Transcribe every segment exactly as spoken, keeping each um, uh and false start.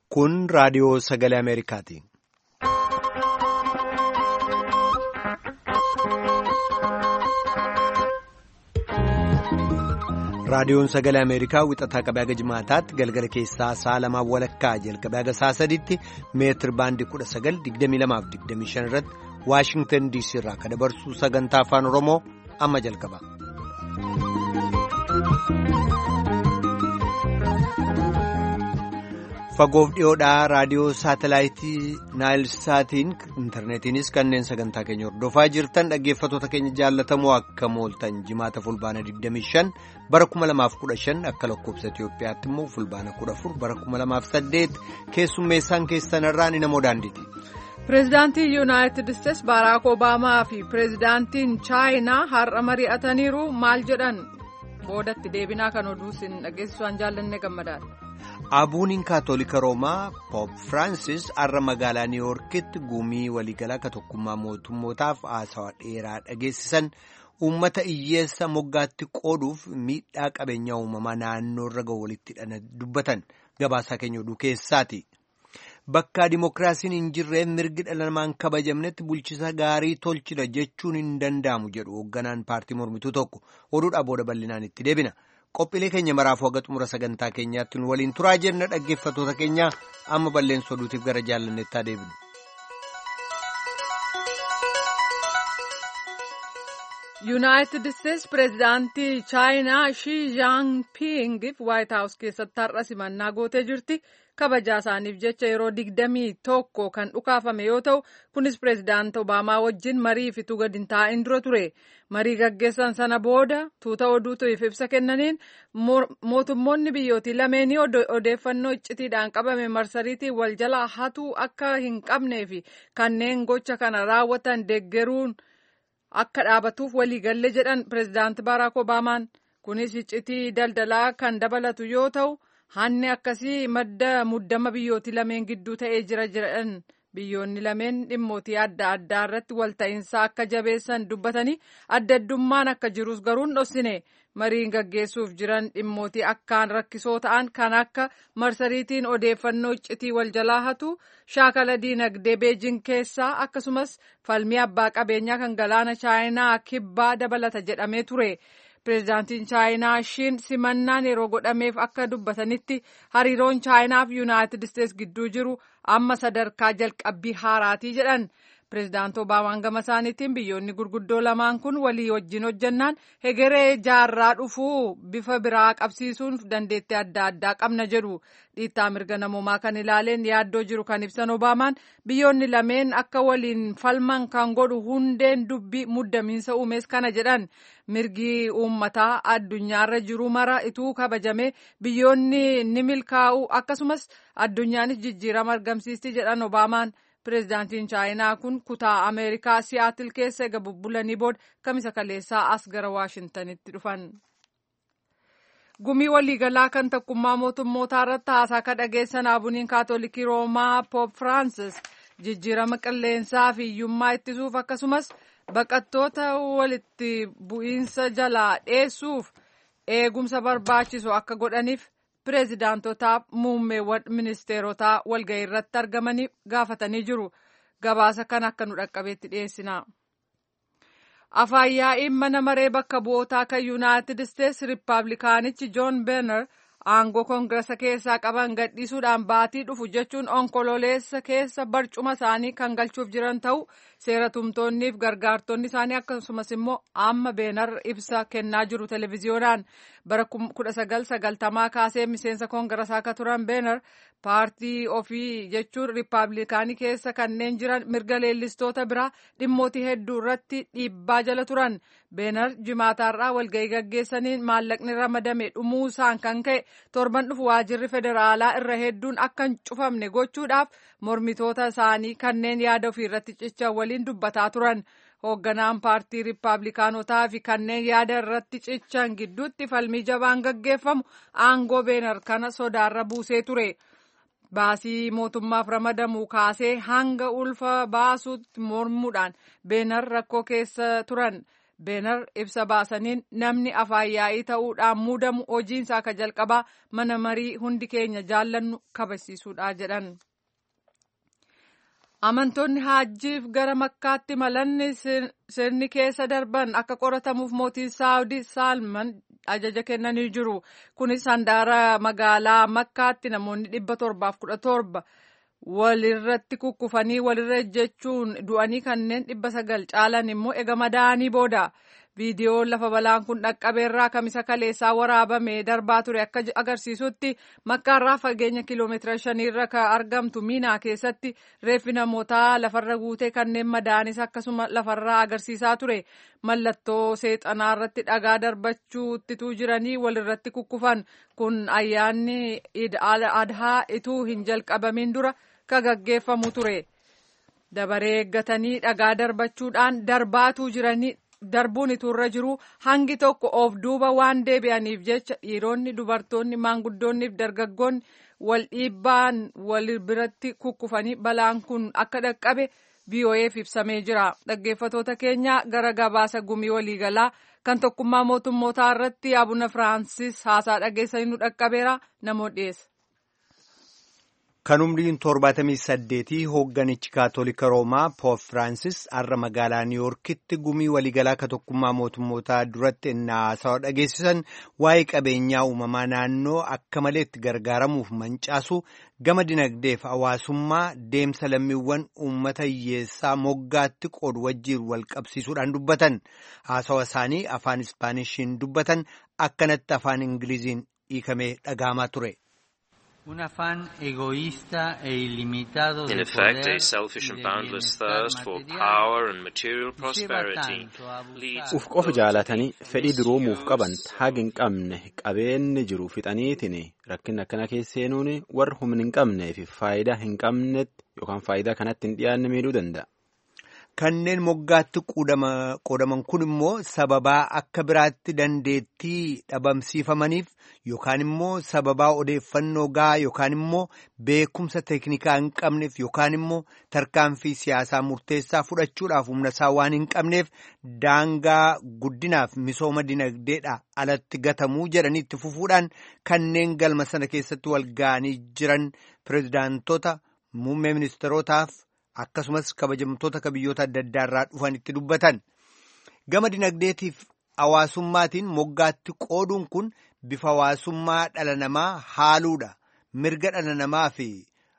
Kun raadiyoo sagalee Ameerikaati. Raadiyoon sagalee Ameerikaa wixataa qabee haga jimaataatti galgala keessaa sa'a lamaa walakkaa jalqabee haga sa'a sadiitti meetir baandii kudha sagal digdamii lamaaf digdamii shan irratti Waashingtan D C irraa kan dabarsu sagantaa afaan Oromoo amma jalqaba. Fagoof dhiyoodhaa raadiyoo saatelaayitii Naayilsaatiin intarneetiinis kanneen sagantaa keenya hordofaa jirtan dhaggeeffattoota keenya jaallatamoo akka mooltan jimaata fulbaana digdamii shan bara kuma lamaaf kudha shan akka lakkoobsa Itoophiyaatti immoo fulbaana kudha afur bara kuma lamaaf saddeet keessummeessaan keessanirraa ni namoo daandiiti. Pireezidaantiin Yuunaayitid Isteets Baaraak Obaamaa fi Pireezidaantiin Chaayinaa har'a mari'ataniiru maal jedhan boodatti deebinaa kan oduu isin dhageessisuudhaan jaallanne gammadaadha. Abuuniin Kaatolika Roomaa Poop Firaansis har'a magaalaa Niiwuorkitti gumii waliigalaa akka tokkummaa mootummootaaf haasawaa dheeraa dhageessisan uummata hiyyeessa moggaatti qooduuf miidhaa qabeenyaa uumamaa naannoo irra ga'u walitti hidhana dubbatan gabaasaa keenya oduu keessaati. Bakka dimookiraasiin hin jirreen mirgi dhala namaan kabajamnetti bulchisa gaarii tolchina jechuun hin danda'amu jedhu hoogganaan paartii mormituu tokko oduudhaa booda bal'inaan itti deebina. Qophiilee keenya maraafuu haga xumura sagantaa keenyaatti nu waliin turaa jenna dhaggeeffattoota keenya amma balleessa oduutiif gara jaallanneettaa deebinu. Yuunaayitid Isteets Pireezidaantii Chaayinaa Shii Jaanpiingiif Waayit Haawus keessatti har'a simannaa gootee jirti. Kabajaa isaaniif jecha yeroo digdamii tokko kan dhukaafame yoo ta'u kunis pireezidaantii Obaamaa wajjin marii fi gadi hin taa'in dura ture. Marii gaggeessan sana booda tuuta oduutiif ibsa kennaniin mootummoonni biyyootii lameenii odeeffannoo iccitiidhaan qabame marsariitii wal jalaa hatuu akka hin qabnee fi kanneen gocha kana raawwatan deeggaruun akka dhaabatuuf waliigalle jedhan pireezidaantii Baaraak Obaamaan. Kunis iccitii daldalaa kan dabalatu yoo ta'u. Hanni akkasii madda muddama biyyootii lameen gidduu ta'ee jira jedhan biyyoonni lameen dhimmootii adda addaa irratti walta'iinsa akka jabeessan dubbatanii adda addummaan akka jirus garuu hin dhoksine mariin gaggeessuuf jiran dhimmootii akkaan rakkisoo ta'an kan akka marsariitiin odeeffannoo iccitii wal jalaa hatu shaakala diinagdee beejin keessaa akkasumas falmii abbaa qabeenyaa kan galaana chaayinaa kibbaa dabalata jedhamee ture. Pireezidaantiin Chaayinaa Shiin simannaan yeroo godhameef akka dubbatanitti hariiroon Chaayinaa fi Yuunaayitid Isteets gidduu jiru amma sadarkaa jalqabbii haaraatii jedhan. Pireezidaantii Obaamaan gama isaaniitiin biyyoonni gurguddoo lamaan kun walii wajjin hojjannaan hegeree jaarraa dhufuu bifa biraa qabsiisuun dandeettii adda addaa qabna jedhu. Dhiittaa mirga namoomaa kan ilaaleen yaaddoo jiru kan ibsan Obaamaan biyyoonni lameen akka waliin falman kan godhu hundeen dubbii muddamiinsa uumees kana jedhan. Mirgi uummataa addunyaarra jiru mara ituu kabajame biyyoonni ni milkaa'u akkasumas addunyaanis jijjiirama argamsiisti jedhan Obaamaan. Pireezidaantiin Chaayinaa kun kutaa Ameerikaa Siyaatil keessa eega bubbulanii booda kamisa kaleessaa as gara Waashintanitti dhufan. Gumii waliigalaa kan tokkummaa mootummootaa irratti haasaa kan dhageessan Abuuniin Kaatolikii Roomaa Poop Firaansis jijjiirama qilleensaa fi hiyyummaa ittisuuf akkasumas baqattoota walitti bu'iinsa jalaa dheessuuf eegumsa barbaachisu akka godhaniif. Pireezidaantotaaf muummeewwan ministeerotaa walga'ii irratti argamanii gaafatanii jiru. Gabaasa kan akka nu dhaqqabeetti dhiyeessina. Afaan yaa'iin mana maree bakka bu'ootaa kan Yuunaayitid Isteets Rippaabilikaanichi Joon Beener aangoo koongirasa keessaa qaban gadhiisuudhaan baatii dhufu jechuun onkololeessa keessa barcuma isaanii kan galchuuf jiran ta'u seera tumtoonniif gargaartonni isaanii akkasumas immoo amma Beener ibsa kennaa jiru televiziyoonaan. Bara kudha sagal sagaltamaa kaasee miseensa koongirasaa akka turan Beener paartii ofii jechuun Rippaabilikaanii keessa kanneen jiran mirga leellistoota biraa dhimmootii hedduu irratti dhiibbaa jala turan. Beener jimaataarraa walga'ii gaggeessaniin maallaqni ramadame dhumuusaan kan ka'e torban dhufu waajirri federaalaa irra hedduun akka hin cufamne gochuudhaaf mormitoota isaanii kanneen yaada ofii irratti cichan waliin dubbataa turan. Hoogganaan paartii Rippaabilikaanotaa fi kanneen yaada irratti cichan gidduutti falmii jabaan gaggeeffamu aangoo Beener kana sodaarra buusee ture. Baasii mootummaaf ramadamu kaasee hanga ulfa baasuutti mormuudhaan Beener rakkoo keessa turan. Beenar ibsa baasaniin namni afaan yaa'ii ta'uudhaan muudamu hojiinsaa akka jalqabaa mana marii hundi keenya jaallannu kabachiisuudha jedhan. Amantoonni haajjiif gara makkaatti malanni sirni keessa darban akka qoratamuuf mootiin Saawudii Saalman ajaja kennanii jiru. Kunis handaara magaalaa makkaatti namoonni dhibba torbaaf kudha torba walirratti kukkufanii walirra ejjechuun du'anii kanneen dhibba sagal caalan immoo ega madaa'anii booda. Viidiyoon lafa balaan kun dhaqqabeerraa kamisa kaleessaa waraabame darbaa ture akka agarsiisutti makkaarraa fageenya kiloomeetira shaniirra kan argamtu miinaa keessatti reeffi namootaa lafarra guutee kanneen madaa'anis akkasuma lafarraa agarsiisaa ture. Mallattoo seexanaa irratti dhagaa darbachuuttituu jiranii walirratti kukkufan kun ayyaanni adhaa ituu hin jalqabamin dura kan gaggeeffamu ture. Dabaree eeggatanii dhagaa darbachuudhaan darbaatuu jiranii. Darbuun iturra jiru hangi tokko of duuba waan deebi'aniif jecha dhiironni dubartoonni maanguddoonniif dargaggoonni wal dhiibbaan wal biratti kukkufanii balaan kun akka dhaqqabe V O Eef ibsamee jira. Dhaggeeffatoota keenya gara gabaasa gumii waliigalaa kan tokkummaa mootummootaa irratti Abuna Firaansis haasaa dhageessanii nu dhaqqabeera namoota dhiyeessa. Kan umriin torbaatamii saddeetii hoogganichi kaatolika roomaa Poop Firaansis har'a magaalaa Niiwuorkitti gumii waliigalaa ka tokkummaa mootummootaa duratti haasawa dhageessisan waa'ee qabeenyaa uumamaa naannoo akka malee itti gargaaramuuf mancaasu gama dinagdeef hawaasummaa deemsa lammiiwwan uummata hiyyeessaa moggaatti qoodu wajjiin wal qabsiisuudhaan dubbatan. Haasawa isaanii afaan Ispaanishiin dubbatan akkanatti afaan Ingiliziin hiikamee dhaga'amaa ture. Un afán egoísta e ilimitado de poder. In effect, a selfish and boundless thirst for power and material prosperity leads. Uf qofa jaalatanii fedhii duroomuuf qaban haga hin qabne qabeenyi jiru fixaniitiin rakkina akkana keessa seenuun warra humna hin qabnee fi faayidaa hin qabnetti yookaan faayidaa kanatti hin dhiyaanne miidhuu danda'a. Kanneen moggaatti qoodaman kun immoo sababaa akka biraatti dandeettii dhabamsiifamaniif yookaan immoo sababaa odeeffannoo gahaa yookaan immoo beekumsa teeknikaa hin qabneef yookaan immoo tarkaanfii siyaasaa murteessaa fudhachuudhaaf humna isaa waan hin qabneef daangaa guddinaaf misooma dinagdeedha alatti gatamuu jedhanii itti fufuudhaan kanneen galma sana keessatti wal ga'anii jiran pirezidaantota muummee ministeerotaaf. Akkasumas kabajamtoota kabiyyoota adda addaa irraa dhufan itti dubbatan. Gama dinagdeetiif hawaasummaatiin moggaatti qooduun kun bifa hawaasummaa dhala namaa haaluudha. Mirga dhala namaa fi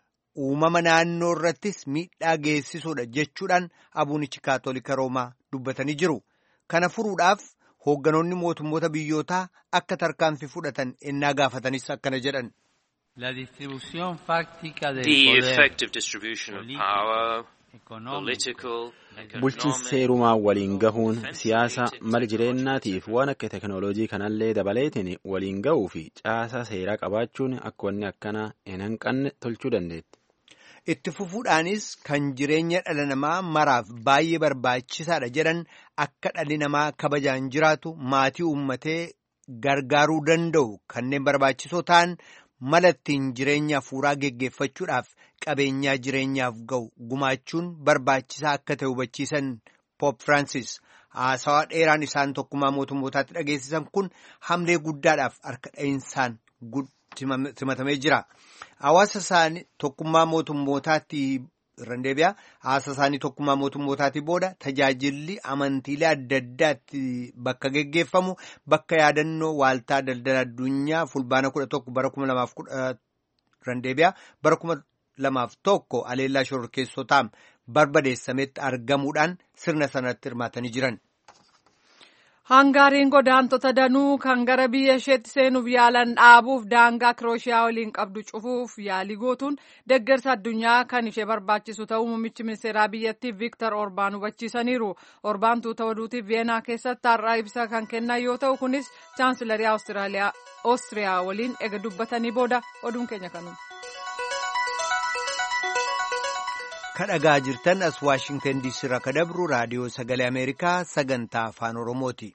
uumama naannoo irrattis miidhaa geessisuudha jechuudhaan abuunichi kaatolika roomaa dubbatanii jiru. Kana furuudhaaf hoogganoonni mootummoota biyyootaa akka tarkaanfii fudhatan ennaa gaafatanis akkana jedhan. La distribución fáctica del the poder, effective distribution of power, political, bulchiinsa seerumaa waliin gahuun siyaasa mala jireenyaatiif waan akka teknooloojii kanallee dabaleetiin waliin gahuu fi caasaa seeraa qabaachuun akka wanni akkanaa hin hanqanne tolchuu dandeetti. Itti fufuudhaanis kan jireenya dhala namaa maraaf baay'ee barbaachisaadha jedhan akka dhalli namaa kabajaan jiraatu maatii uummatee gargaaruu danda'u kanneen barbaachisoo ta'an. Mala ittiin jireenya hafuuraa geggeeffachuudhaaf qabeenyaa jireenyaaf ga'u gumaachuun barbaachisaa akka ta'e hubachiisan Poop Firaansis haasawaa dheeraan isaan tokkummaa mootummootaatti dhageessisan kun hamlee guddaadhaaf harka dha'iinsaan simatamee jira. Hawaasa isaanii tokkummaa mootummootaatti irraan deebi'a. Haasa isaanii tokkummaa mootummootaatti booda tajaajilli amantiilee adda addaatti bakka geggeeffamu bakka yaadannoo waaltaa daldala addunyaa fulbaana kudha tokko bara kuma lamaaf kudha irraan deebi'a bara kuma lamaaf tokko aleellaa shororkeessotaan barbadeessametti argamuudhaan sirna sanatti hirmaatanii jiran. Hangaariin godaantota danuu kan gara biyya isheetti seenuuf yaalan dhaabuuf daangaa Kirooshiyaa waliin qabdu cufuuf yaalii gootuun deeggarsa addunyaa kan ishee barbaachisu ta'uu muummichi ministeeraa biyyattii Viktor Orbaan hubachiisaniiru. Orbaan tuuta oduutiif Veenaa keessatti har'aa ibsa kan kennan yoo ta'u kunis chaansilarii Oostiriyaa waliin ega dubbatanii booda oduun keenya kanuma. Kadhagaa jirtan as Waashingtan diisii irraa ka dabru raadiyoo sagalee Ameerikaa sagantaa afaan Oromooti.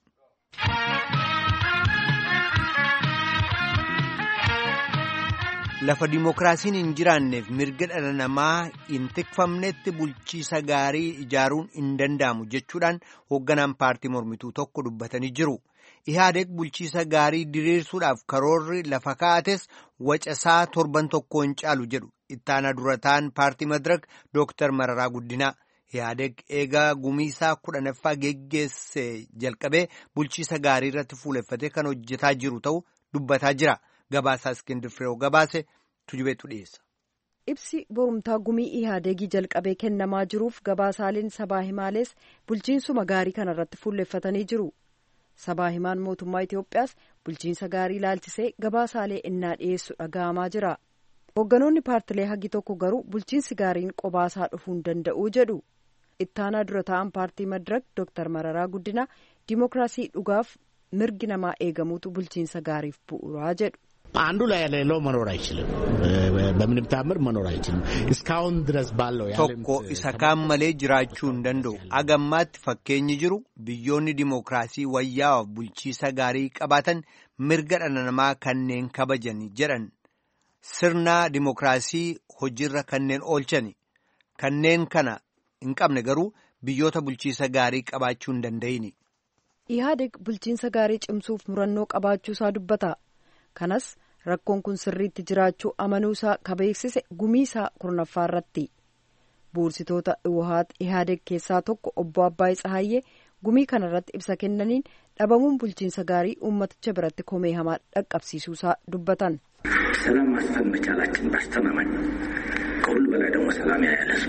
lafa dimookiraasiin hin jiraanneef mirga dhala namaa hin tikfamnetti bulchiisa gaarii ijaaruun hin danda'amu jechuudhaan hoogganaan paartii mormituu tokko dubbatanii jiru. Ihaadeeg bulchiisa gaarii diriirsuudhaaf karoorri lafa kaa'ates wacasaa torban tokko hin caalu jedhu ittaanaa durataan paartii Madirak Dooktar Mararaa Guddinaa. Ihaadeeg eegaa gumiisaa kudhanaffaa geggeesse jalqabee bulchiisa gaarii irratti fuuleffatee kan hojjetaa jiru ta'uu dubbataa jira. Gabaasaa Iskindir Fireew gabaase tujubeetu dhiyeessa. Ibsi borumtaa gumii Ihaadeegii jalqabee kennamaa jiruuf gabaasaaleen sabaa himaalees bulchiinsuma gaarii kana irratti fuulleeffatanii jiru. Sabaa himaan mootummaa Itoophiyaas bulchiinsa gaarii ilaalchisee gabaasaalee innaa dhiyeessu dhaga'amaa jira. Hoogganoonni paartilee hagi tokko garuu bulchiinsi gaariin qobaasaa dhufuu hin danda'u jedhu. Ittaanaa dura ta'an paartii Madirak Dooktar Mararaa Guddinaa dimookiraasii dhugaaf mirgi namaa eegamuutu bulchiinsa gaariif bu'uuraa jedhu. አንዱ ላይ ያለው መኖር አይችልም በምንም ታምር መኖር አይችልም እስካሁን ድረስ ባለው ያለ tokko isa kaan malee jiraachuu hin danda'u agammaatti fakkeenyi jiru biyyoonni dimookiraasii wayyaa'aaf bulchiisa gaarii qabaatan mirga dhala namaa kanneen kabajan jedhan sirna dimookiraasii hojiirra kanneen oolchan kanneen kana hin qabne garuu biyyoota bulchiisa gaarii qabaachuu hin danda'ini. Ihaadeeg bulchiinsa gaarii cimsuuf murannoo qabaachuusaa dubbata. Kanas rakkoon kun sirriitti jiraachuu amanuusaa kabeeksise gumiisaa kurnaffaa irratti buursitoota Iwahaat Ihaadeeg keessaa tokko obbo Abbaay Tsahayyee gumii kana irratti ibsa kennaniin dhabamuun bulchiinsa gaarii uummaticha biratti komee hamaa dhaqqabsiisuusaa dubbatan. ሰላም ማስፈን መቻላችን ባስተማማኝ ከሁሉ በላይ ደግሞ ሰላም ያያለሱ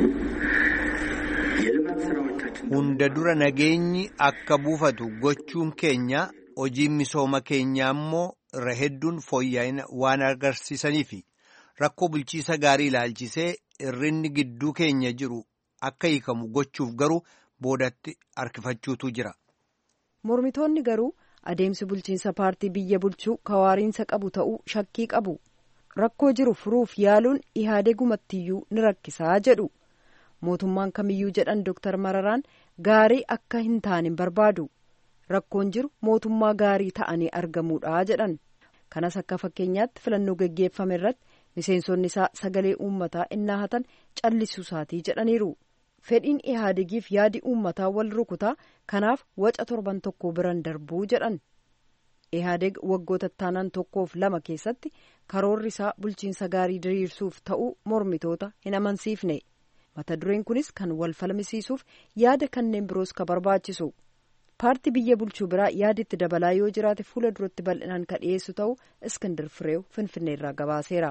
የልማት ስራዎቻችን hunda dura nageenyi akka buufatu gochuun keenya hojiin misooma keenyaa immoo irra hedduun fooyya'ina waan agarsiisaniifi rakkoo bulchiisa gaarii ilaalchisee irrinni gidduu keenya jiru akka hiikamu gochuuf garuu boodatti harkifachuutu jira. Mormitoonni garuu adeemsi bulchiinsa paartii biyya bulchuu kawaariinsa qabu ta'uu shakkii qabu. Rakkoo jiru furuuf yaaluun Ihaadeegumattiyyuu ni rakkisaa jedhu. Mootummaan kamiyyuu jedhan Dooktar Mararaan gaarii akka hin taane barbaadu. Rakkoon jiru mootummaa gaarii ta'anii argamuudha jedhan. Kanas akka fakkeenyaatti filannoo geggeeffame irratti miseensonni isaa sagalee uummataa innaa hatan callisuusaatii jedhaniiru. Fedhiin Ihaadeegiif yaadi uummataa wal rukutaa kanaaf waca torban tokko biran darbuu jedhan. Ihaadeeg waggoota taanaan tokkoof lama keessatti karoorri isaa bulchiinsa gaarii diriirsuuf ta'uu mormitoota hin amansiifne. Mata dureen kunis kan wal falmisiisuuf yaada kanneen biroos ka barbaachisu. Paartii biyya bulchuu biraa yaaditti dabalaa yoo jiraate fuula duratti bal'inaan ka dhiyeessu ta'uu Iskindir Fireew Finfinneerraa gabaaseera.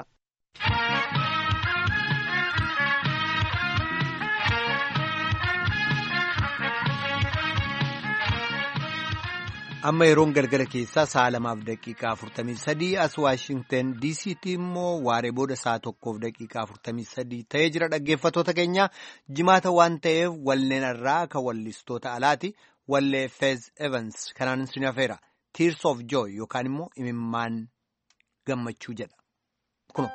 Amma yeroon galgala keessaa sa'a lamaaf daqiiqaa afurtamii sadii as Waashingten diisiitti immoo waaree booda sa'a tokkoof daqiiqaa afurtamii sadii ta'ee jira. Dhaggeeffattoota keenya jimaata waan ta'eef walleen irraa kan wallistoota alaati. Wallee Fez Evans kanaan sin hafeera. Tears of Joy yookaan immoo imimmaan gammachuu jedha. Kuno.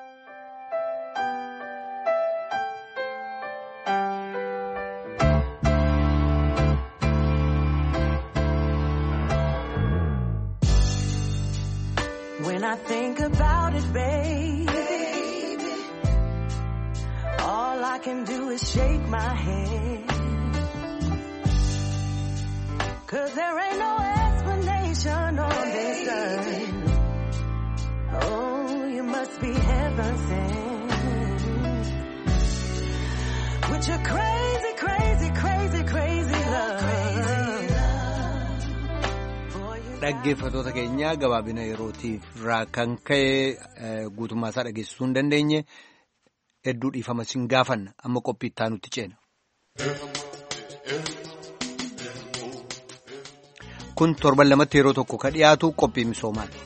When I think about it, baby, all I can do is shake my head. 'Cause there ain't no explanation on this earth. Oh, you must be heaven sent. With your crazy, crazy, crazy, crazy love. Dhaggeeffattoota keenya gabaabina yerootiif irraa kan ka'e guutummaa isaa dhageessisuu hin dandeenye hedduu dhiifama sin gaafanna amma qophii itti aanutti ceena. Kun torban lamatti yeroo tokko ka dhiyaatu qophii misoomaati.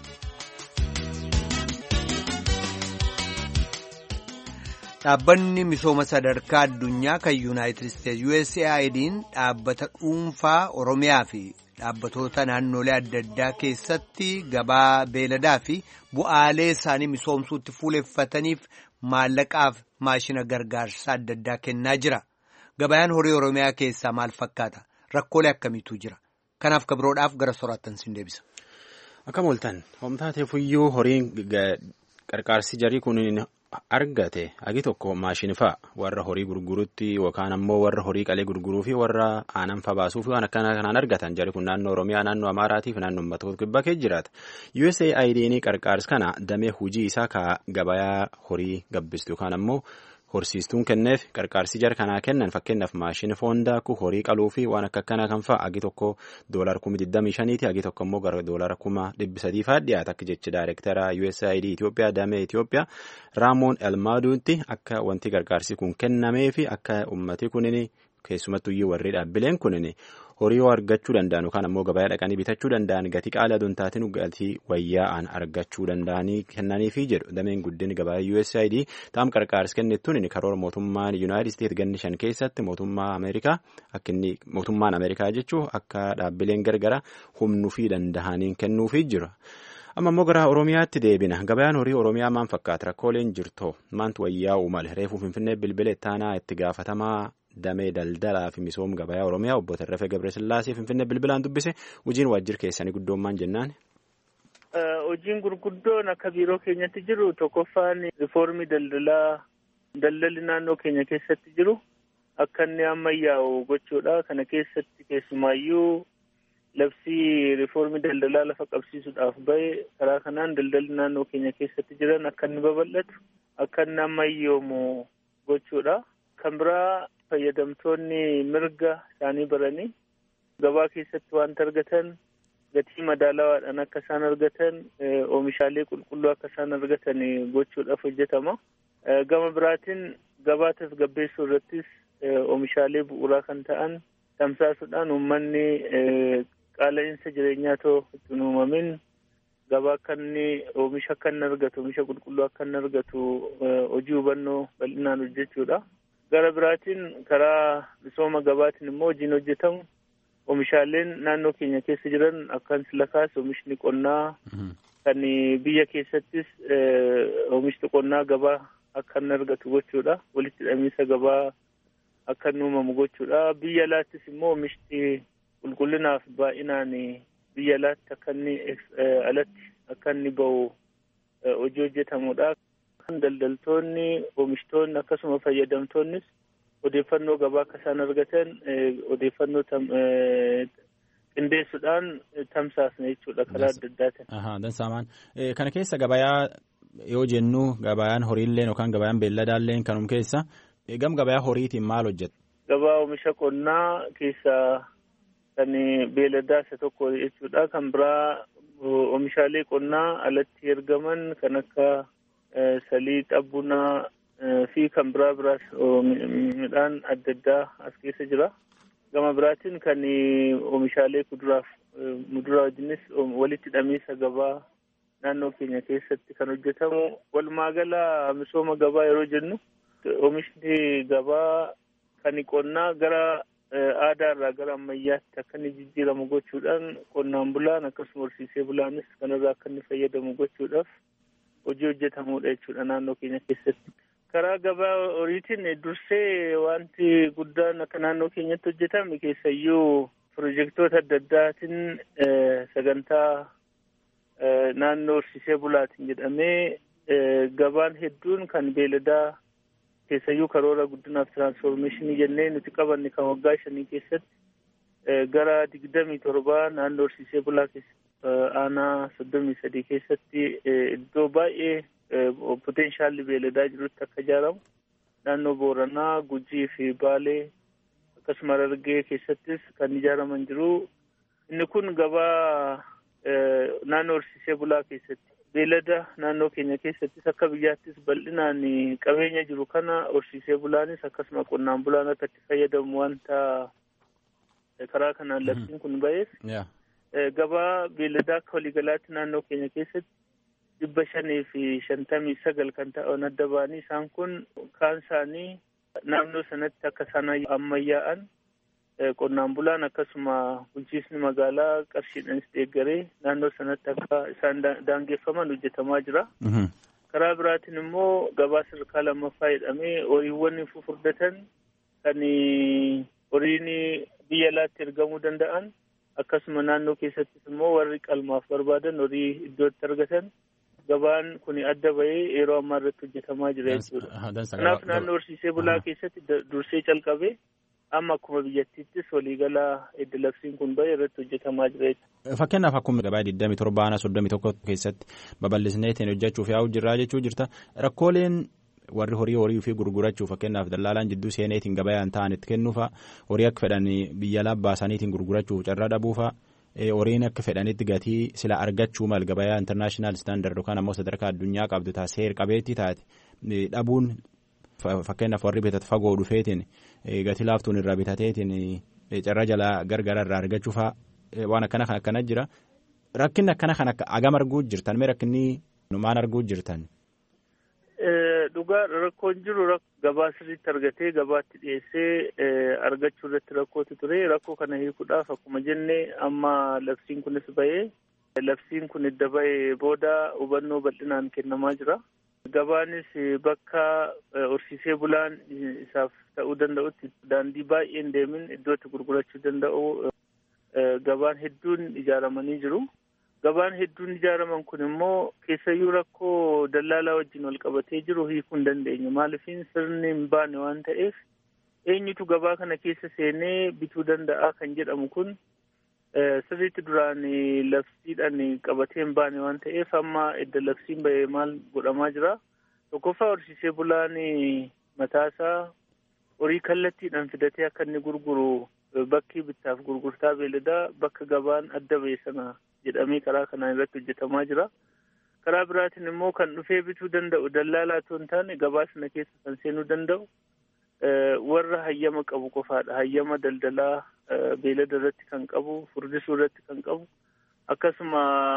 Dhaabbanni misooma sadarkaa addunyaa kan Yuunaayitid Isteetsi U S A I D'n dhaabbata dhuunfaa Oromiyaa fi dhaabbatoota naannolee adda addaa keessatti gabaa beeladaa fi bu'aalee isaanii misoomsuutti fuuleffataniif maallaqaaf maashina gargaarsa adda addaa kennaa jira. Gabayaan horii Oromiyaa keessaa maal fakkaata? Rakkoolee akkamiitu jira? Kanaaf kabiroodhaaf gara soraattan sin deebisa. Akkam ooltan homtaateefuyyuu horiin qarqaarsi jarii kun argate agi tokko maashinii fa'a warra horii gurgurutti yookaan ammoo warra horii qalee gurguruu fi warra aanan fa baasuu fi waan akkana kanaan argatan jarii kun naannoo Oromiyaa naannoo Amaaraatii fi naannoo uummata kibbaa keessa jiraata. U S A I D'n qarqaarsi kana damee hojii isaa ka gabayaa horii gabbistu yookaan ammoo horsiistuun kenneef qarqaarsi jara kanaa kennan fakkeenyaaf maashina foondaa ku horii qaluu fi waan akka akkanaa kan fa'a agi tokko doolar kuma digdamii shaniiti agi tokko immoo gara doolara kuma dhibbi sadii fa'aa dhiyaata akka jechi daayirektara U S A I D Itoophiyaa damee Itoophiyaa Raamoon Elmaaduutti akka wanti qarqaarsi kun kennamee fi akka ummati kunin keessumattuyyuu warri dhaabbileen kunin horii yoo argachuu danda'an yookaan ammoo gabaa dhaqanii bitachuu danda'an gatii qaalii aduun taatiin gatii wayyaa'aan argachuu danda'anii kennaniifi jedhu dameen guddinni gabaa U S A I D taam qarqaarsi kennittuun karoora mootummaan Yuunaayitid Isteet ganni shan keessatti mootummaa Ameerikaa akka inni mootummaan Ameerikaa jechuun akka dhaabbileen gargara humnuu fi danda'aniin kennuufi jira. Amma immoo gara Oromiyaatti deebina. Gabayaan horii Oromiyaa maal fakkaata? Rakkooleen jirtoo maantu wayyaa'uu male? Reefuu Finfinnee bilbila ittaanaa itti gaafatamaa damee daldalaa fi misooma gabayaa Oromiyaa obbo Tarrafee Gabresillaasee Finfinnee bilbilaan dubbise hojiin waajjira keessanii guddoommaan jennaan. Hojiin gurguddoon akka biiroo keenyatti jiru tokkoffaan riifoormii daldalaa daldalli naannoo keenya keessatti jiru akka inni ammayyaa'u gochuudha. Kana keessatti keessumaayyuu labsii riifoormii daldalaa lafa qabsiisuudhaaf bahe karaa kanaan daldalli naannoo keenya keessatti jiran akka inni babal'atu akka inni ammayyoomu gochuudha. Kan biraa fayyadamtoonni mirga isaanii baranii gabaa keessatti wanta argatan gatii madaalawaadhaan akka isaan argatan oomishaalee qulqulluu akka isaan argatan gochuudhaaf hojjetama. Gama biraatiin gabaa tasgabbeessuu irrattis oomishaalee bu'uuraa kan ta'an tamsaasuudhaan uummanni qaala'insa jireenyaa too itti uumamin gabaa akka inni oomisha akka inni argatu oomisha qulqulluu akka inni argatu hojii hubannoo bal'inaan hojjechuudha. Gara biraatiin karaa misooma gabaatiin immoo hojiin hojjetamu oomishaaleen naannoo keenya keessa jiran akkan silakaas oomishni qonnaa kan biyya keessattis oomishni qonnaa gabaa akka inni argatu gochuudha. Walitti hidhamiinsa gabaa akka inni uumamu gochuudha. Biyya alaattis immoo oomishni qulqullinaaf baay'inaan biyya alaatti akka inni alatti akka inni bahu hojii hojjetamudha. Daldaltoonni oomishtoonni akkasuma fayyadamtoonnis odeeffannoo gabaa akka isaan argatan odeeffannoo qindeessuudhaan tamsaasna jechuudha karaa adda addaatiin. Dansaamaan kana keessa gabayaa yoo jennu gabayaan horiilleen yookaan gabayaan beelladaalleen kanum keessa gam gabayaa horiitiin maal hojjeta? Gabaa oomisha qonnaa keessaa kan beelladaa isa tokko jechuudha. Kan biraa oomishaalee qonnaa alatti ergaman kan akka saliixa bunaa fi kan biraa biraas midhaan adda addaa as keessa jira. Gama biraatiin kan oomishaalee kuduraaf muduraa wajjinis walitti hidhamiinsa gabaa naannoo keenya keessatti kan hojjetamu. Walumaa gala misooma gabaa yeroo jennu oomishni gabaa kan qonnaa gara aadaarraa gara ammayyaatti akka inni jijjiiramu gochuudhaan qonnaan bulaan akkasuma horsiisee bulaanis kanarraa akka inni fayyadamu gochuudhaaf hojii hojjetamudha jechuudha naannoo keenya keessatti. Karaa gabaa horiitiin dursee wanti guddaan akka naannoo keenyatti hojjetame keessayyuu pirojektoota adda addaatiin sagantaa naannoo horsiisee bulaatiin jedhamee gabaan hedduun kan beeladaa keessayyuu karoora guddinaaf tiraansfoormeeshinii jennee nuti qabanne kan waggaa shanii keessatti gara digdamii torbaa naannoo horsiisee bulaa keessatti aanaa soddomii sadii keessatti iddoo baay'ee poteenshaalli beeladaa jirutti akka ijaaramu naannoo Booranaa, Gujii fi Baalee akkasuma Harargee keessattis kan ijaaraman jiru. Inni kun gabaa naannoo horsiisee bulaa keessatti beelada naannoo keenya keessattis akka biyyaattis bal'inaan qabeenya jiru kana horsiisee bulaanis akkasuma qonnaan bulaan akka itti fayyadamu wanta karaa kanaan labsiin kun ba'eef gabaa beeladaa akka waliigalaatti naannoo keenya keessatti dhibba shanii fi shantamii sagal kan ta'an adda ba'anii isaan kun kaan isaanii naannoo sanatti akka isaan ammayyaa'an qonnaan bulaan akkasuma bulchiisni magaalaa qarshiidhaanis deeggaree naannoo sanatti akka isaan daangeffaman hojjetamaa jira. Karaa biraatiin immoo gabaa sadarkaa lammaffaa jedhamee horiiwwan fufurdatan kan horiin biyya alaatti ergamuu danda'an akkasuma naannoo keessattis immoo warri qalmaaf barbaadan horii iddootti argatan gabaan kun adda bahee yeroo ammaa irratti hojjetamaa jira jechuudha. Kanaaf naannoo horsiisee bulaa keessatti dursee calqabee amma akkuma biyyattiittis waliigalaa edda labsiin kun bahe irratti hojjetamaa jira jechuudha. Fakkeenyaaf akkuma gabaa digdamii torbaana soddomii tokko keessatti babal'isneetiin hojjechuuf yaa'u jirraa jechuu jirta. Rakkooleen warri horii horii fi gurgurachuuf fakkeenyaaf dallaalaan jidduu seeneetiin gabayaan ta'an itti kennuufa horii akka fedhan biyya labbaasaniitiin gurgurachuuf carraa dhabuufa horiin akka fedhanitti gatii sila argachuu mal gabayaa intarnaashinaal istaandard yookaan ammoo sadarkaa addunyaa qabdu taas seer qabeetti taate dhabuun fakkeenyaaf warri bitatu fagoo dhufeetiin gatii laaftuun irraa bitateetiin carraa jalaa gargara irraa argachuufa waan akkana kan akkana jira. Rakkinni akkana kan akka agam arguu jirtan mee rakkinni numaan arguu jirtan? Dhugaa rakkoon jiru gabaa sirriitti argatee gabaatti dhiyeessee argachuu irratti rakkootu ture. Rakkoo kana hiikuudhaaf akkuma jenne amma labsiin kunis bahee labsiin kun edda bahee booda hubannoo bal'inaan kennamaa jira. Gabaanis bakka horsiisee bulaan isaaf ta'uu danda'utti daandii baay'een deemin iddootti gurgurachuu danda'u gabaan hedduun ijaaramanii jiru. Gabaan hedduun ijaaraman kun immoo keessayyuu rakkoo dallaalaa wajjin wal qabatee jiru hiikuu hin dandeenye. Maaliifin sirni hin baane waan ta'eef eenyutu gabaa kana keessa seenee bituu danda'a kan jedhamu kun sirriitti duraan labsiidhaan qabatee hin baane waan ta'eef amma edda labsiin bahee maal godhamaa jira. Tokkoffaa horsiisee bulaan mataasaa horii kallattiidhaan fidatee akka inni gurguru bakki bittaaf gurgurtaa beeladaa bakka gabaan adda bahee sana jedhamee karaa kanaan irratti hojjetamaa jira. Karaa biraatiin immoo kan dhufee bituu danda'u dallaalaa otoo hin taane gabaa sana keessa kan seenuu danda'u warra hayyama qabu qofaadha. Hayyama daldalaa beelada irratti kan qabu, furdisuu irratti kan qabu, akkasuma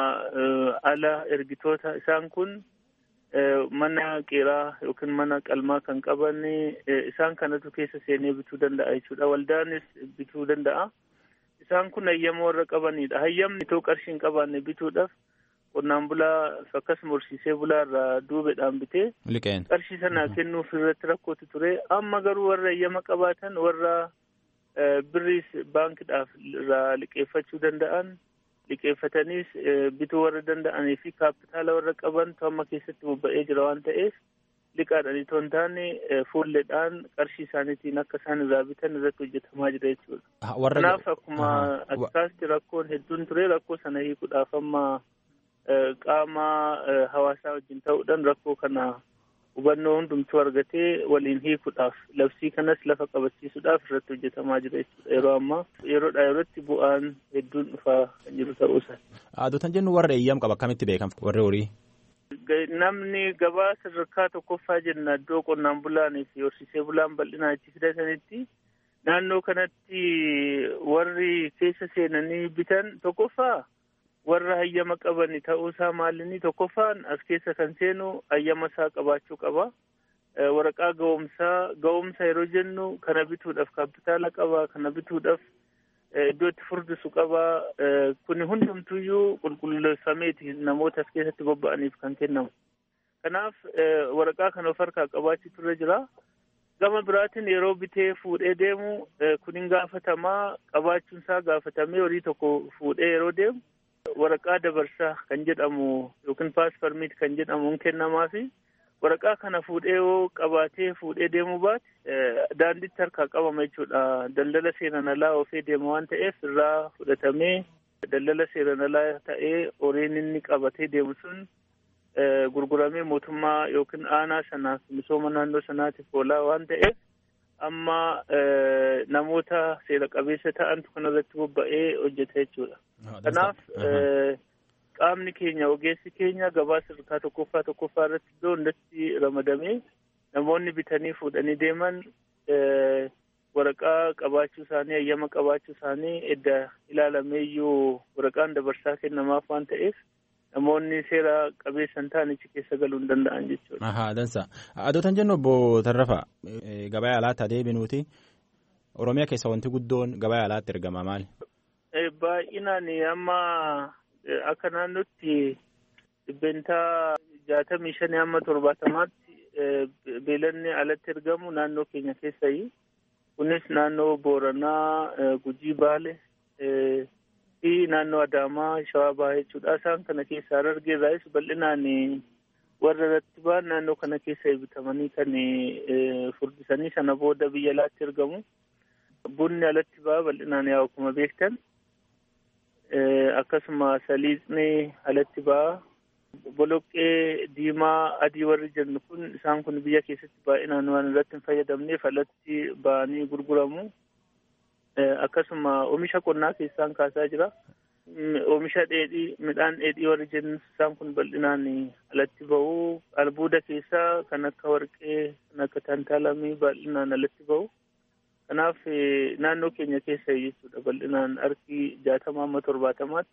ala ergitoota isaan kun mana qeeraa yookiin mana qalmaa kan qaban isaan kanatu keessa seenee bituu danda'a jechuudha. Waldaanis bituu danda'a. Isaan kun hayyama warra qabanidha. Hayyamni itoo qarshii hin qabaanne bituudhaaf qonnaan bulaa akkasuma horsiisee bulaa irraa duubedhaan bitee qarshii sana kennuuf irratti rakkootu ture. Amma garuu warra hayyama qabaatan warra birriis baankiidhaaf irraa liqeeffachuu danda'an liqeeffataniis bituu warra danda'anii fi kaapitaala warra qaban amma keessatti bobba'ee jira waan ta'eef liqaadhaan itoo hin taane fuulleedhaan qarshii isaaniitiin akka isaan irraa bitan irratti hojjetamaa jira jechuudha. Kanaaf akkuma akkasitti rakkoon hedduun ture rakkoo sana hiikuudhaaf amma qaama hawaasaa wajjin ta'uudhaan rakkoo kana hubannoo hundumtuu argatee waliin hiikuudhaaf labsii kanas lafa qabachiisuudhaaf irratti hojjetamaa jira jechuudha. Yeroo ammaa yeroodhaa yerootti bu'aan hedduun dhufaa kan jiru ta'uusaa. Aadootan jennu warra eeyyam qaba akkamitti beekama warri horii? Namni gabaa sadarkaa tokkoffaa jenna iddoo qonnaan bulaanii fi horsiisee bulaan bal'inaan itti fidatanitti naannoo kanatti warri keessa seenanii bitan tokkoffaa warra hayyama qabani ta'uusaa maalinni tokkoffaan as keessa kan seenu hayyama isaa qabaachuu qaba. Waraqaa ga'umsaa ga'umsa yeroo jennu kana bituudhaaf kaapitaala qaba, kana bituudhaaf iddoo itti furdisu qaba. Kuni hundumtuyyuu qulqulleeffameeti namoota as keessatti bobba'aniif kan kennamu. Kanaaf waraqaa kana of harkaa qabaachuu turre jira. Gama biraatiin yeroo bitee fuudhee deemu kuniin gaafatamaa qabaachuun isaa gaafatamee horii tokko fuudhee yeroo deemu waraqaa dabarsaa kan jedhamu yookiin paas permit kan jedhamu hin kennamaa fi waraqaa kana fuudhee yoo qabaatee fuudhee deemuu baate daandiitti harkaa qabama jechuudha. Daldala seeraan alaa ofee deema waan ta'eef irraa fudhatamee daldala seeraan alaa ta'ee horiin inni qabatee deemu sun gurguramee mootummaa yookiin aanaa sanaaf misooma naannoo sanaatiif oolaa waan ta'eef amma namoota seera qabeessa ta'antu kanarratti bobba'ee hojjeta jechuudha. Kanaaf qaamni keenya ogeessi keenya gabaa sadarkaa tokkoffaa tokkoffaa irratti iddoo hundatti ramadamee namoonni bitanii fuudhanii deeman waraqaa qabaachuu isaanii hayyama qabaachuu isaanii edda ilaalameeyyuu waraqaan dabarsaa kennamaaf waan ta'eef namoonni seera qabeessan ta'anichi keessa galuu hin danda'an jechuudha. Ahaa dansa. Adootan jennu obbo Tarrafaa gabaa alaatti adeeminuuti. Oromiyaa keessa wanti guddoon gabaa alaatti ergama maali? Baay'inaan amma akka naannootti dhibbentaa jaatamii shanii amma torbaatamaatti beelanni alatti ergamu naannoo keenya keessayi. Kunis naannoo Booranaa, Gujii, Baale fi naannoo Adaamaa Shawaa Bahaa jechuudha. Isaan kana keessaa Harargee irraas bal'inaan warra irratti ba'an naannoo kana keessa eebitamanii kan furdisanii sana booda biyya alaatti ergamu. Bunni alatti ba'a bal'inaan yaa akkuma beektan. Akkasuma saliixni alatti ba'a. Boloqqee diimaa adii warri jennu kun isaan kun biyya keessatti baay'inaan waan irratti hin fayyadamneef alatti ba'anii gurguramu. Akkasuma oomisha qonnaa keessaan kaasaa jira. Oomisha dheedhii midhaan dheedhii warri jennu isaan kun bal'inaan alatti ba'u. Albuuda keessaa kan akka warqee kan akka tantaalamii bal'inaan alatti ba'u. Kanaaf naannoo keenya keessa jechuudha bal'inaan harki jaatamaa amma torbaatamaatti.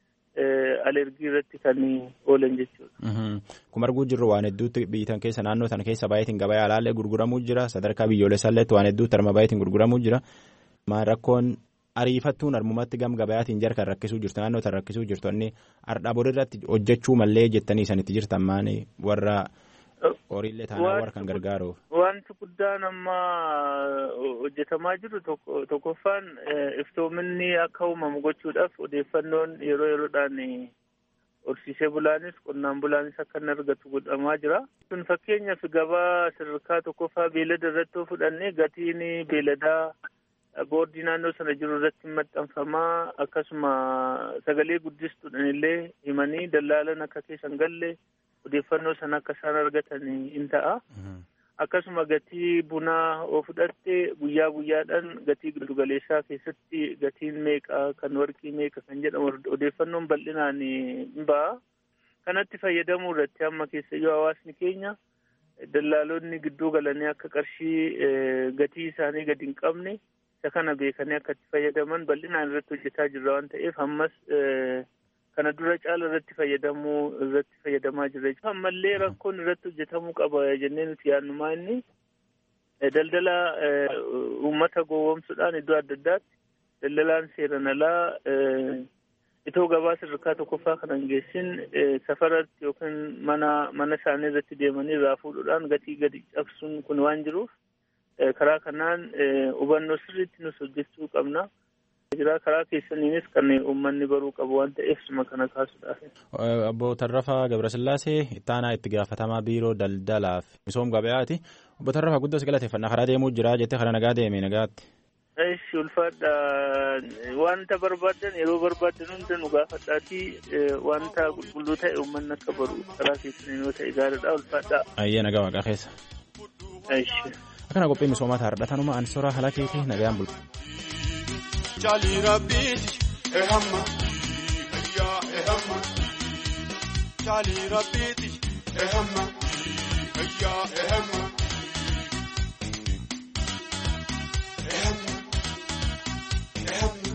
Alergii irratti kan oolan jechuudha. Kun arguu jirru waan hedduutti biyyitan keessa naannoo sana keessa baay'eetiin gabaa alaallee gurguramuu jira. Sadarkaa biyyoolessaalleetti waan hedduutti arma baay'eetiin gurguramuu jira. Maan rakkoon ariifattuun armumatti gam gabayaatiin jarkan rakkisuu jirtu naannoo tan rakkisuu jirtu inni ardhaa borirratti hojjechuu mallee jettanii sanitti jirtan maan warra horiillee taanaa warra kan gargaaru. Wanti guddaan amma hojjetamaa jiru tokkoffaan iftoominni akka uumamu gochuudhaaf odeeffannoon yeroo yeroodhaan horsiisee bulaanis qonnaan bulaanis akka inni argatu godhamaa jira. Kun fakkeenyaaf gabaa sadarkaa tokkoffaa beelada irratti fudhannee gatiin beeladaa boordii naannoo sana jiru irratti maxxanfamaa akkasuma sagalee guddistuudhaan illee himanii dallaalan akka keessan galle odeeffannoo sana akka isaan argatan in ta'a. Akkasuma gatii bunaa oo fudhatte guyyaa guyyaadhaan gatii giddugaleessaa keessatti gatiin meeqa kan warqii meeqa kan jedhamu odeeffannoon bal'inaan hin ba'a. Kanatti fayyadamuu irratti amma keessayyuu hawaasni keenya dallaalonni gidduu galanii akka qarshii gatii isaanii gadi hin qabne isa kana beekanii akka itti fayyadaman bal'inaan irratti hojjetaa jirra waan ta'eef ammas kana dura caala irratti fayyadamuu irratti fayyadamaa jirra. Ammallee rakkoon irratti hojjetamuu qaba jennee nuti yaadnumaa inni daldala uummata gowwoomsuudhaan iddoo adda addaatti daldalaan seeran alaa itoo gabaa sadarkaa tokkoffaa kana hin geessin safaratti yookiin mana mana isaanii irratti deemanii irraa fuudhuudhaan gatii gadi cabsuun kun waan jiruuf karaa kanaan hubannoo sirriitti nus hojjechuu qabna. Jira karaa keessaniinis kan uummanni baruu qabu waan ta'eef suma kana kaasuudhaaf. Obbo Tarrafaa Gabrasillaasee ittaanaa itti gaafatamaa biiroo daldalaaf misooma gabayaati. Obbo Tarrafaa guddaa galateeffannaa karaa deemuu jira jettee karaa nagaa deeme nagaatti. Eeshi ulfaadha wanta barbaadan yeroo barbaadan hunda nu gaafadhaatii wanta qulqulluu ta'e uummanni akka baru karaa keessaniin yoo ta'e gaariidha ulfaadha. Ayyee nagaa waaqaa keessa. Eeshi. Akkana qophii misoomaa taa'aadhatanuma ansoraa halakeetii nagaan bulu. Jali Rabbiti ehamma ya ehamma Jali Rabbiti ehamma ya ehamma ehamma ehamma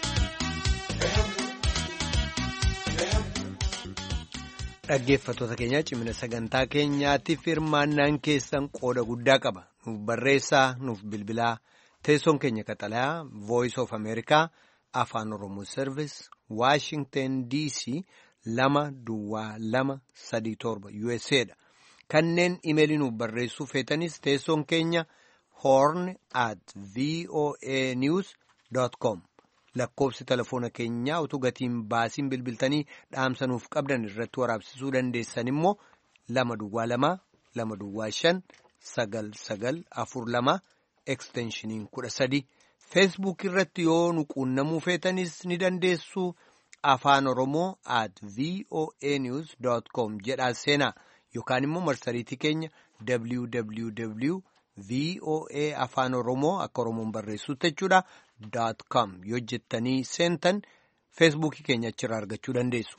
ehamma Dhaggeeffattoota keenya cimina sagantaa keenyaatiif hirmaannaan keessan qooda guddaa qaba. Nuuf barreessaa, nuuf bilbilaa. Teessoon keenya qaxalayaa Voice of America Afaan Oromoo Service Washington D C lama duwwaa lama sadii torba U S A dha. Kanneen imeelii nuuf barreessuu feetanis teessoon keenya horn at voa news dot com lakkoofsi telefoona keenyaa utuu gatiin baasiin bilbiltanii dhaamsa nuuf qabdan irratti waraabsisuu dandeessan immoo lama duwwaa lama lama duwwaa shan sagal sagal afur lama. Extensioniin kudha sadi Facebook irratti yoo nu quunnamuu feetanis ni dandeessu afaan oromoo at voa news dot com jedhaa seenaa yookaan immoo marsariitii keenya www voa afaan oromoo akka oromoon barreessuutti jechuudha dot com yoo jettanii seentan feesbuukii keenya achirraa argachuu dandeessu.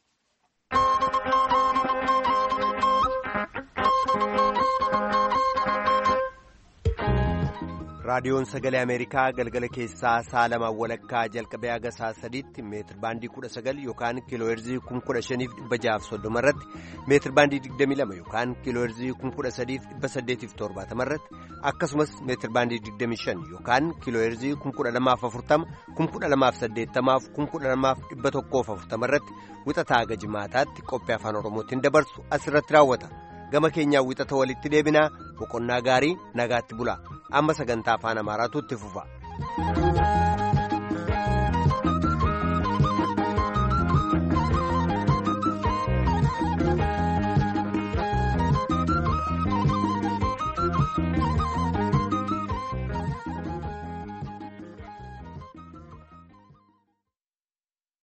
raadiyoon sagalee ameerikaa galgala keessaa sa'a lamaa walakkaa jalqabee haga sa'a sadiitti meetir baandii kudha sagal yookaan kiilooherzii kum kudha shaniif dhibba jahaaf soddoma irratti meetir baandii digdamii lama yookaan kiilooherzii kum kudha sadiif dhibba saddeetiif torbaatama irratti akkasumas meetir baandii digdamii shan yookaan kiilooherzii kum kudha lamaaf afurtama kum kudha lamaaf saddeettamaaf kum kudha lamaaf dhibba tokkoof afurtama irratti wixataa haga jimaataatti qophii afaan oromootiin dabarsu asirratti raawwata. Gama keenyaa wixata walitti deebinaa boqonnaa gaarii nagaatti bulaa amma sagantaa afaan amaaraatu itti fufa.